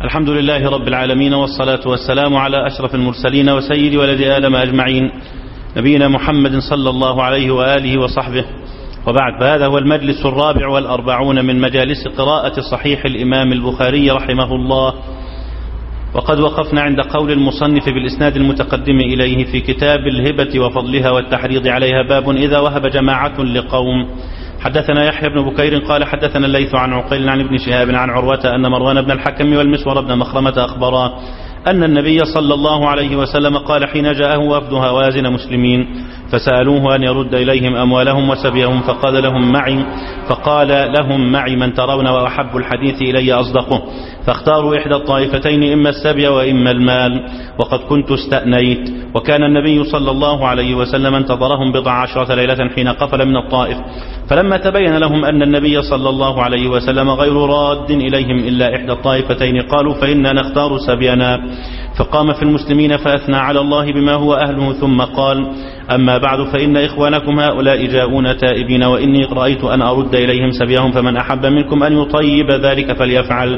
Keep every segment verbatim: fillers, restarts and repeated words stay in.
الحمد لله رب العالمين، والصلاة والسلام على أشرف المرسلين وسيد ولد آدم أجمعين، نبينا محمد صلى الله عليه وآله وصحبه، وبعد. فهذا هو المجلس الرابع والأربعون من مجالس قراءة صحيح الإمام البخاري رحمه الله. وقد وقفنا عند قول المصنف بالإسناد المتقدم إليه في كتاب الهبة وفضلها والتحريض عليها، باب إذا وهب جماعة لقوم. حدثنا يحيى بن بكير قال حدثنا الليث عن عقيل عن ابن شهاب عن عروة أن مروان بن الحكم والمسور بن مخرمة أخبرا أن النبي صلى الله عليه وسلم قال حين جاءه وفد هوازن مسلمين فسألوه أن يرد إليهم أموالهم وسبيهم، فقال لهم معي فقال لهم معي من ترون وأحب الحديث إلي أصدقه، فاختاروا إحدى الطائفتين إما السبي وإما المال، وقد كنت استأنيت. وكان النبي صلى الله عليه وسلم انتظرهم بضع عشرة ليلة حين قفل من الطائف، فلما تبين لهم أن النبي صلى الله عليه وسلم غير راد إليهم إلا إحدى الطائفتين قالوا فإنا نختار سبينا. فقام في المسلمين فأثنى على الله بما هو أهله، ثم قال أما بعد فإن إخوانكم هؤلاء جاءون تائبين، وإني رأيت أن أرد إليهم سبيهم، فمن أحب منكم أن يطيب ذلك فليفعل،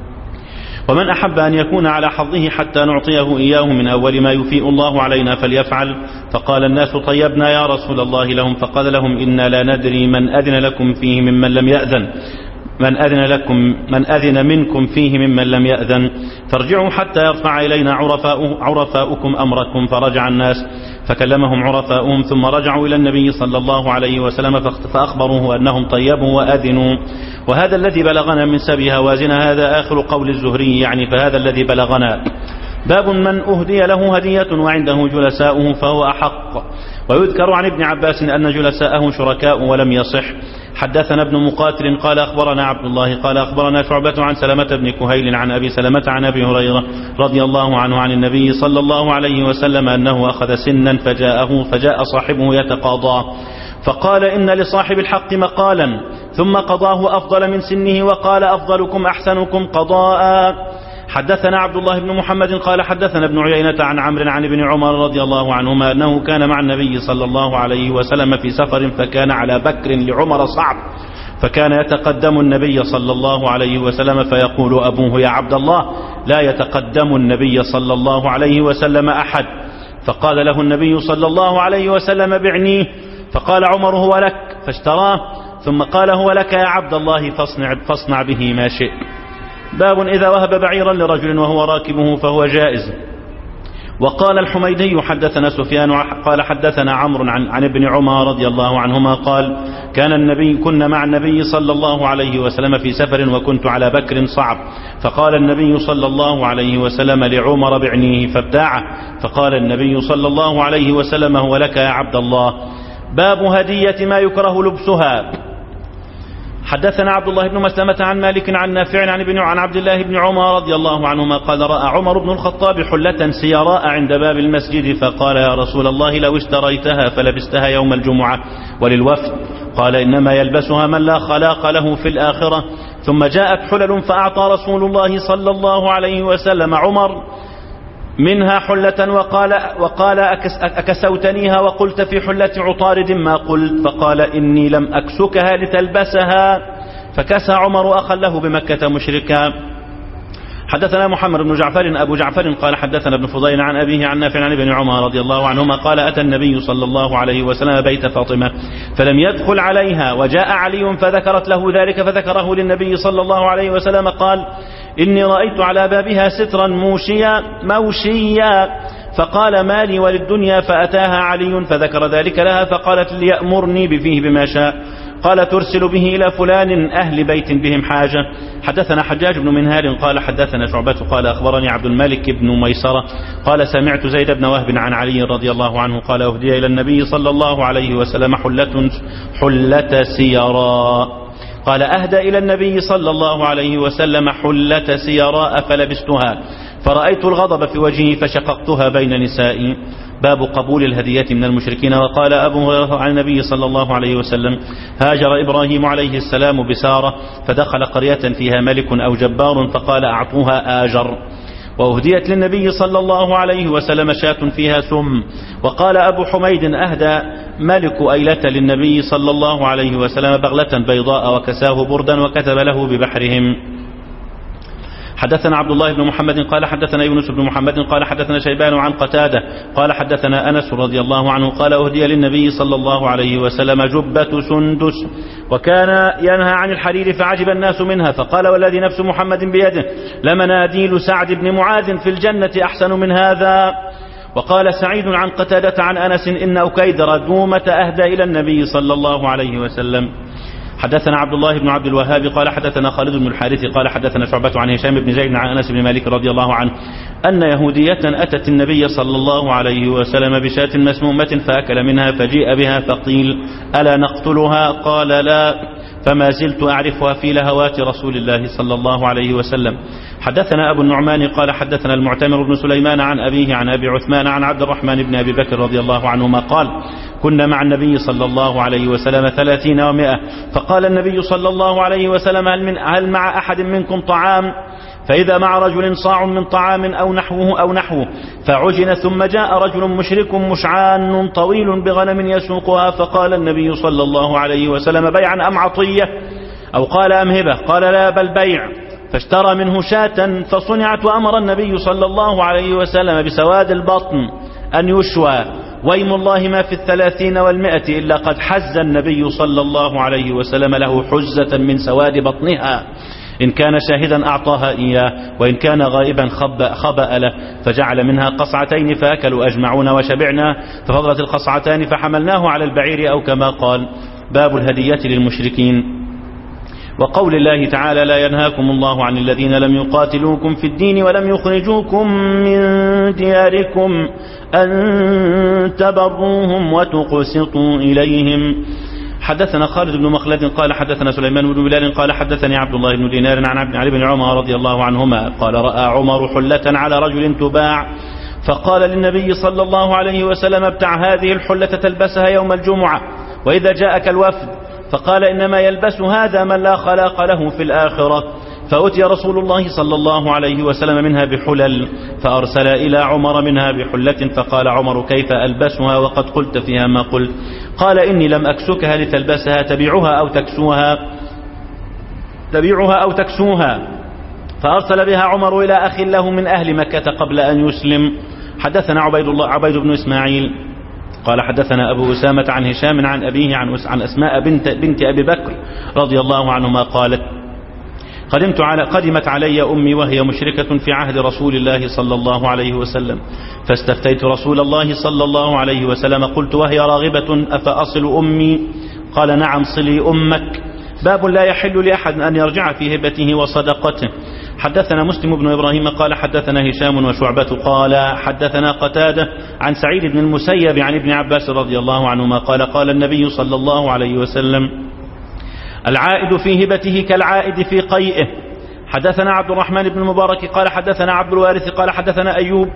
ومن أحب أن يكون على حظه حتى نعطيه إياه من أول ما يفيء الله علينا فليفعل. فقال الناس طيبنا يا رسول الله لهم، فقال لهم إنا لا ندري من أذن لكم فيه ممن لم يأذن من أذن لكم من أذن منكم فيه ممن لم يأذن، فارجعوا حتى يرفع إلينا عرفاء عرفاؤكم أمركم. فرجع الناس فكلمهم عرفاؤهم، ثم رجعوا إلى النبي صلى الله عليه وسلم فأخبروه أنهم طيبوا وأذنوا. وهذا الذي بلغنا من سبي هوازن هذا آخر قول الزهري، يعني فهذا الذي بلغنا. باب من أهدي له هدية وعنده جلساؤه فهو أحق. ويذكر عن ابن عباس أن جلساءه شركاء ولم يصح. حدثنا ابن مقاتل قال أخبرنا عبد الله قال أخبرنا شعبة عن سلمة بن كهيل عن أبي سلمة عن أبي هريرة رضي الله عنه عن النبي صلى الله عليه وسلم أنه أخذ سنا فجاءه فجاء صاحبه يتقاضى، فقال إن لصاحب الحق مقالا، ثم قضاه أفضل من سنه وقال أفضلكم أحسنكم قضاء. حدثنا عبد الله بن محمد قال حدثنا ابن عيينة عن عمرو عن ابن عمر رضي الله عنهما أنه كان مع النبي صلى الله عليه وسلم في سفر، فكان على بكر لعمر صعب، فكان يتقدم النبي صلى الله عليه وسلم فيقول أبوه يا عبد الله لا يتقدم النبي صلى الله عليه وسلم أحد، فقال له النبي صلى الله عليه وسلم بعنيه، فقال عمر هو لك، فاشتراه، ثم قال هو لك يا عبد الله فاصنع, فاصنع به ما شئت. باب إذا وهب بعيرا لرجل وهو راكبه فهو جائز. وقال الحميدي حدثنا سفيان قال حدثنا عمرو عن, عن ابن عمر رضي الله عنهما قال كان النبي كنا مع النبي صلى الله عليه وسلم في سفر وكنت على بكر صعب، فقال النبي صلى الله عليه وسلم لعمر بعنيه فابتاعه، فقال النبي صلى الله عليه وسلم هو لك يا عبد الله. باب هدية ما يكره لبسها. حدثنا عبد الله بن مسلمة عن مالك عن نافع عن ابن عن عبد الله بن عمر رضي الله عنهما قال رأى عمر بن الخطاب حلة سيراء عند باب المسجد، فقال يا رسول الله لو اشتريتها فلبستها يوم الجمعة وللوفد، قال إنما يلبسها من لا خلاق له في الآخرة. ثم جاءت حلل فأعطى رسول الله صلى الله عليه وسلم عمر منها حلة وقال, وقال أكسوتنيها وقلت في حلة عطارد ما قلت، فقال إني لم أكسكها لتلبسها، فكسى عمر أخا له بمكة مشركا. حدثنا محمد بن جعفر أبو جعفر قال حدثنا ابن فضيل عن أبيه عن نافع عن ابن عمر رضي الله عنهما قال أتى النبي صلى الله عليه وسلم بيت فاطمة فلم يدخل عليها، وجاء علي فذكرت له ذلك فذكره للنبي صلى الله عليه وسلم قال إني رأيت على بابها سترا موشيا موشيا، فقال ما لي وللدنيا، فأتاها علي فذكر ذلك لها فقالت ليأمرني بفيه بما شاء، قال ترسل به إلى فلان أهل بيت بهم حاجة. حدثنا حجاج بن منهال قال حدثنا شعبة قال أخبرني عبد الملك بن ميسرة قال سمعت زيد بن وهب عن علي رضي الله عنه قال أهدي إلى النبي صلى الله عليه وسلم حلة, حلة سيراء، قال أهدى إلى النبي صلى الله عليه وسلم حلة سيراء فلبستها، فرأيت الغضب في وجهي فشققتها بين نسائي. باب قبول الهدية من المشركين. وقال أبو هريرة عن النبي صلى الله عليه وسلم هاجر إبراهيم عليه السلام بسارة فدخل قرية فيها ملك أو جبار فقال أعطوها آجر، وأهديت للنبي صلى الله عليه وسلم شاة فيها سم. وقال أبو حميد أهدى ملك أيلة للنبي صلى الله عليه وسلم بغلة بيضاء وكساه بردا وكتب له ببحرهم. حدثنا عبد الله بن محمد قال حدثنا يونس بن محمد قال حدثنا شيبان عن قتادة قال حدثنا أنس رضي الله عنه قال أهدي للنبي صلى الله عليه وسلم جبة سندس وكان ينهى عن الحرير فعجب الناس منها فقال والذي نفس محمد بيده لمناديل سعد بن معاذ في الجنة أحسن من هذا. وقال سعيد عن قتادة عن أنس إن أكيدر دومة أهدى إلى النبي صلى الله عليه وسلم. حدثنا عبد الله بن عبد الوهاب قال حدثنا خالد بن الحارث قال حدثنا شعبة عن هشام بن زيد عن أنس بن مالك رضي الله عنه أن يهودية أتت النبي صلى الله عليه وسلم بشاة مسمومة فأكل منها فجيء بها فقيل ألا نقتلها؟ قال لا، فما زلت أعرفها في لهوات رسول الله صلى الله عليه وسلم. حدثنا أبو النعمان قال حدثنا المعتمر بن سليمان عن أبيه عن أبي عثمان عن عبد الرحمن بن أبي بكر رضي الله عنهما قال كنا مع النبي صلى الله عليه وسلم ثلاثين ومائة فقال النبي صلى الله عليه وسلم هل, من هل مع أحد منكم طعام؟ فإذا مع رجل صاع من طعام أو نحوه أو نحوه فعجن ثم جاء رجل مشرك مشعان طويل بغنم يسوقها فقال النبي صلى الله عليه وسلم بيعا أم عطية أو قال أم هبة؟ قال لا بل بيع، فاشترى منه شاة فصنعت وأمر النبي صلى الله عليه وسلم بسواد البطن أن يشوى ويم الله ما في الثلاثين والمئة إلا قد حز النبي صلى الله عليه وسلم له حزة من سواد بطنها إن كان شاهدا أعطاها إياه وإن كان غائبا خبأ له فجعل منها قصعتين فأكلوا أجمعون وشبعنا ففضلت القصعتان فحملناه على البعير أو كما قال. باب الهدية للمشركين. وقول الله تعالى لا ينهاكم الله عن الذين لم يقاتلوكم في الدين ولم يخرجوكم من دياركم أن تبروهم وتقسطوا إليهم. حدثنا خالد بن مخلد قال حدثنا سليمان بن بلال قال حدثني عبد الله بن دينار عن علي بن عمر رضي الله عنهما قال رأى عمر حلة على رجل تباع فقال للنبي صلى الله عليه وسلم ابتع هذه الحلة تلبسها يوم الجمعة وإذا جاءك الوفد، فقال إنما يلبس هذا من لا خلاق له في الآخرة. فأتي رسول الله صلى الله عليه وسلم منها بحلل فأرسل إلى عمر منها بحلة فقال عمر كيف ألبسها وقد قلت فيها ما قلت؟ قال إني لم أكسكها لتلبسها تبيعها أو تكسوها تبيعها أو تكسوها. فأرسل بها عمر إلى أخ له من أهل مكة قبل أن يسلم. حدثنا عبيد الله عبيد بن إسماعيل قال حدثنا أبو أسامة عن هشام عن أبيه عن, عن أسماء بنت, بنت أبي بكر رضي الله عنهما قالت قدمت على قدمت علي أمي وهي مشركة في عهد رسول الله صلى الله عليه وسلم فاستفتيت رسول الله صلى الله عليه وسلم قلت وهي راغبة أفأصل أمي؟ قال نعم صلي أمك. باب لا يحل لأحد أن يرجع في هبته وصدقته. حدثنا مسلم بن إبراهيم قال حدثنا هشام وشعبة قال حدثنا قتادة عن سعيد بن المسيب عن ابن عباس رضي الله عنهما قال قال النبي صلى الله عليه وسلم العائد في هبته كالعائد في قيئه. حدثنا عبد الرحمن بن المبارك قال حدثنا عبد الوارث قال حدثنا أيوب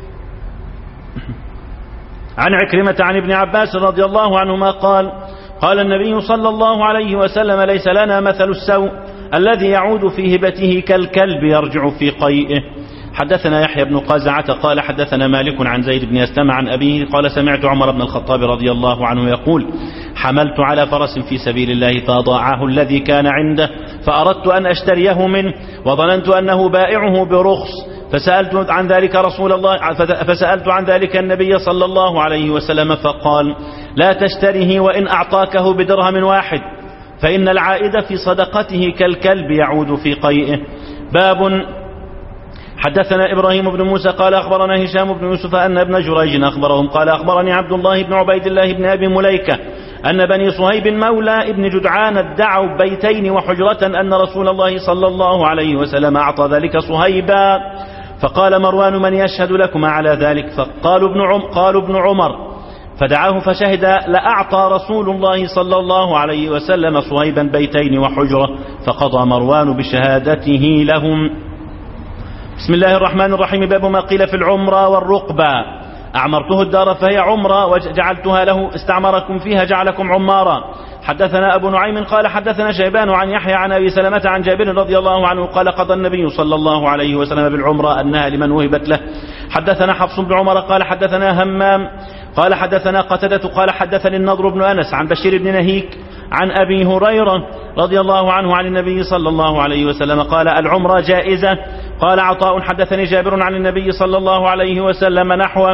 عن عكرمة عن ابن عباس رضي الله عنهما قال قال النبي صلى الله عليه وسلم ليس لنا مثل السوء الذي يعود في هبته كالكلب يرجع في قيئه. حدثنا يحيى بن قزعة قال حدثنا مالك عن زيد بن أسلم عن أبيه قال سمعت عمر بن الخطاب رضي الله عنه يقول حملت على فرس في سبيل الله فأضاعه الذي كان عنده فأردت أن أشتريه منه وظننت أنه بائعه برخص فسألت عن ذلك رسول الله فسألت عن ذلك النبي صلى الله عليه وسلم فقال لا تشتريه وإن أعطاكه بدرهم واحد فإن العائد في صدقته كالكلب يعود في قيئه. باب حدثنا إبراهيم بن موسى قال أخبرنا هشام بن يوسف أن ابن جريج أخبرهم قال أخبرني عبد الله بن عبيد الله بن أبي مليكة أن بني صهيب مولى ابن جدعان ادعوا بيتين وحجرة أن رسول الله صلى الله عليه وسلم أعطى ذلك صهيبا فقال مروان من يشهد لكم على ذلك؟ فقالوا ابن عم قالوا ابن عمر فدعاه فشهد لأعطى رسول الله صلى الله عليه وسلم صهيبا بيتين وحجرة فقضى مروان بشهادته لهم. بسم الله الرحمن الرحيم. باب ما قيل في العمرة والرقبة. أعمرته الدار فهي عمرة وجعلتها له استعمركم فيها جعلكم عمارا. حدثنا أبو نعيم قال حدثنا شيبان عن يحيى عن أبي سلمة عن جابر رضي الله عنه قال قضى النبي صلى الله عليه وسلم بالعمرة أنها لمن وهبت له. حدثنا حفص بن عمر قال حدثنا همام قال حدثنا قتادة قال حدثني النضر بن أنس عن بشير بن نهيك عن أبي هريرة رضي الله عنه عن النبي صلى الله عليه وسلم قال العمرة جائزة قال عطاء حدثني جابر عن النبي صلى الله عليه وسلم نحوه.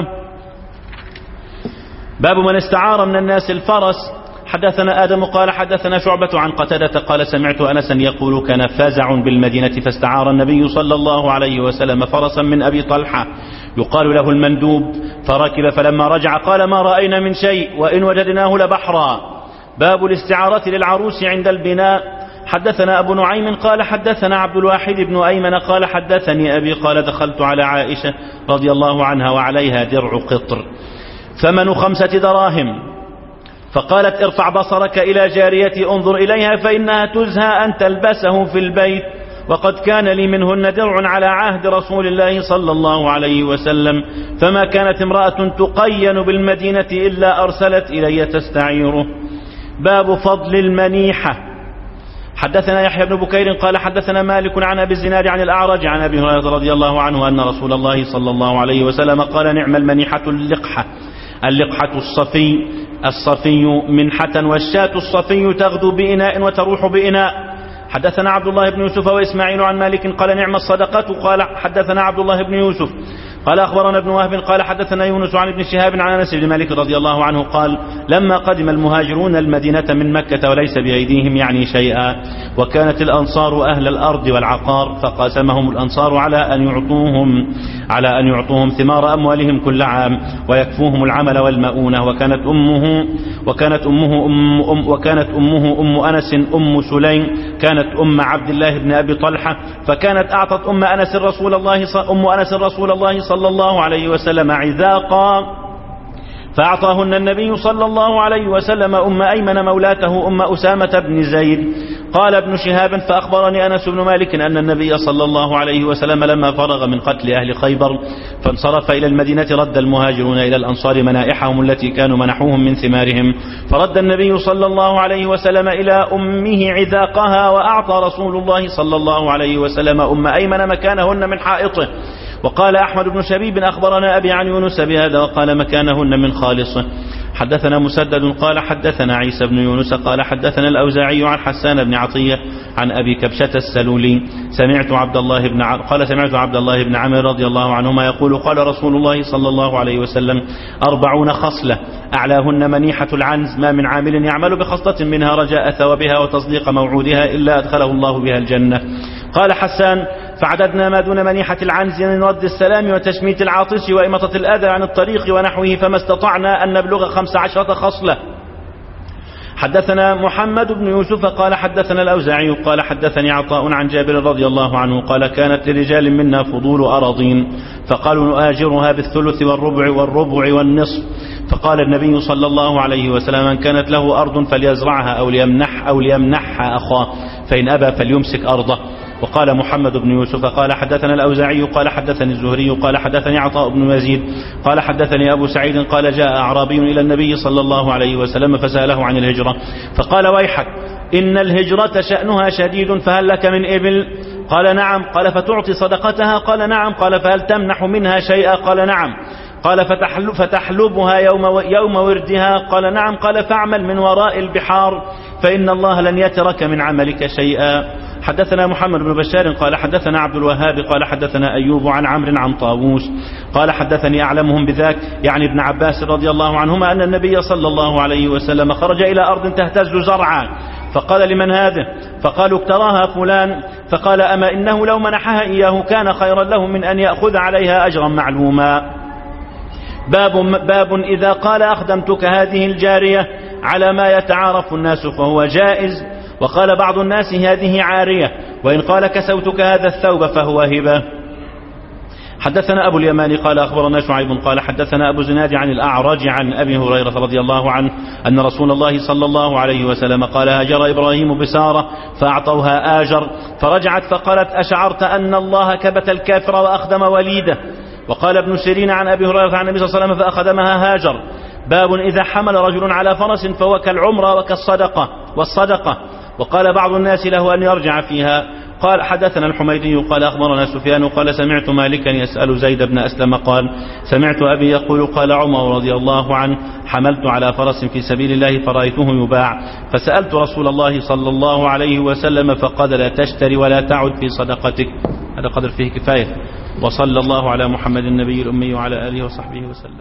باب من استعار من الناس الفرس. حدثنا آدم قال حدثنا شعبة عن قتادة قال سمعت أنسا يقول كان فازع بالمدينة فاستعار النبي صلى الله عليه وسلم فرسا من أبي طلحة يقال له المندوب فركب فلما رجع قال ما رأينا من شيء وإن وجدناه لبحرا. باب الاستعارة للعروس عند البناء. حدثنا أبو نعيم قال حدثنا عبد الواحد بن أيمن قال حدثني أبي قال دخلت على عائشة رضي الله عنها وعليها درع قطر ثمن خمسة دراهم فقالت ارفع بصرك إلى جاريتي انظر إليها فإنها تزهى أن تلبسه في البيت وقد كان لي منهن درع على عهد رسول الله صلى الله عليه وسلم فما كانت امرأة تقين بالمدينة إلا أرسلت إلي تستعيره. باب فضل المنيحة. حدثنا يحيى بن بكير قال حدثنا مالك عن أبي الزناد عن الأعرج عن أبي هريرة رضي الله عنه أن رسول الله صلى الله عليه وسلم قال نعم المنيحة اللقحة. اللقحة الصفي الصفي منحة والشاة الصفي تغدو بإناء وتروح بإناء. حدثنا عبد الله بن يوسف وإسماعيل عن مالك قال نعم الصدقة. قال حدثنا عبد الله بن يوسف قال أخبرنا ابن وهب قال حدثنا يونس عن ابن شهاب عن أنس بن مالك رضي الله عنه قال لما قدم المهاجرون المدينة من مكة وليس بأيديهم يعني شيئا وكانت الأنصار أهل الأرض والعقار فقاسمهم الأنصار على أن يعطوهم على أن يعطوهم ثمار أموالهم كل عام ويكفوهم العمل والمؤونة وكانت أمه وكانت أمه أم, أم وكانت أمه أم أنس أم سليم كانت أم عبد الله بن أبي طلحة فكانت أعطت أم أنس رسول الله أم أنس رسول الله صلى الله عليه وسلم عذاقا فأعطاهن النبي صلى الله عليه وسلم أم أيمن مولاته أم أسامة بن زيد. قال ابن شهاب فأخبرني أنس بن مالك أن النبي صلى الله عليه وسلم لما فرغ من قتل أهل خيبر فانصرف إلى المدينة رد المهاجرون إلى الأنصار منائحهم التي كانوا منحوهم من ثمارهم فرد النبي صلى الله عليه وسلم إلى أمه عذاقها وأعطى رسول الله صلى الله عليه وسلم أم أيمن مكانهن من حائطه. وقال أحمد بن شبيب أخبرنا أبي عن يونس بهذا وقال مكانهن من خالصه. حدثنا مسدد قال حدثنا عيسى بن يونس قال حدثنا الأوزاعي عن حسان بن عطية عن أبي كبشة السلولي سمعت عبد الله بن ع... قال سمعت عبد الله بن عمرو رضي الله عنهما يقول قال رسول الله صلى الله عليه وسلم أربعون خصلة أعلاهن منيحة العنز ما من عامل يعمل بخصلة منها رجاء ثوابها وتصديق موعودها إلا أدخله الله بها الجنة. قال حسان فعددنا ما دون منيحة العنز من رد السلام وتشميت العاطس وإمطة الأذى عن الطريق ونحوه فما استطعنا أن نبلغ خمس عشرة خصلة. حدثنا محمد بن يوسف قال حدثنا الأوزاعي قال حدثني عطاء عن جابر رضي الله عنه قال كانت لرجال منا فضول أراضين فقالوا نؤاجرها بالثلث والربع والربع والنصف فقال النبي صلى الله عليه وسلم من كانت له أرض فليزرعها أو ليمنح أو ليمنحها أخاه فإن أبى فليمسك أرضه. وقال محمد بن يوسف قال حدثنا الأوزاعي قال حدثني الزهري قال حدثني عطاء بن يزيد قال حدثني أبو سعيد قال جاء أعرابي إلى النبي صلى الله عليه وسلم فسأله عن الهجرة فقال ويحك إن الهجرة شأنها شديد فهل لك من إبل؟ قال نعم. قال فتعطي صدقتها؟ قال نعم. قال فهل تمنح منها شيئا؟ قال نعم. قال فتحلب فتحلبها يوم, يوم وردها؟ قال نعم. قال فاعمل من وراء البحار فإن الله لن يترك من عملك شيئا. حدثنا محمد بن بشار قال حدثنا عبد الوهاب قال حدثنا أيوب عن عمرو عن طاووس قال حدثني أعلمهم بذاك يعني ابن عباس رضي الله عنهما أن النبي صلى الله عليه وسلم خرج إلى أرض تهتز زرعا فقال لمن هذه؟ فقالوا اكتراها فلان فقال أما إنه لو منحها إياه كان خيرا له من أن يأخذ عليها أجرا معلوما. باب, باب إذا قال أخدمتك هذه الجارية على ما يتعارف الناس فهو جائز وقال بعض الناس هذه عارية وإن قال كسوتك هذا الثوب فهو هبة. حدثنا أبو اليمان قال أخبرنا شعيب قال حدثنا أبو زناد عن الأعرج عن أبي هريرة رضي الله عنه أن رسول الله صلى الله عليه وسلم قال هاجر إبراهيم بسارة فأعطوها آجر فرجعت فقالت أشعرت أن الله كبت الكافر وأخدم وليده. وقال ابن سيرين عن أبي هريرة عن النبي صلى الله عليه وسلم فأخدمها هاجر. باب إذا حمل رجل على فرس فهو كالعمرة وكالصدقة والصدقة وقال بعض الناس له أن يرجع فيها. قال حدثنا الحميدي قال أخبرنا سفيان قال سمعت مالكا يسأل زيد بن أسلم قال سمعت أبي يقول قال عمر رضي الله عنه حملت على فرس في سبيل الله فرأيته يباع فسألت رسول الله صلى الله عليه وسلم فقال لا تشتري ولا تعد في صدقتك. هذا قدر فيه كفاية. وصلى الله على محمد النبي الأمي وعلى آله وصحبه وسلم.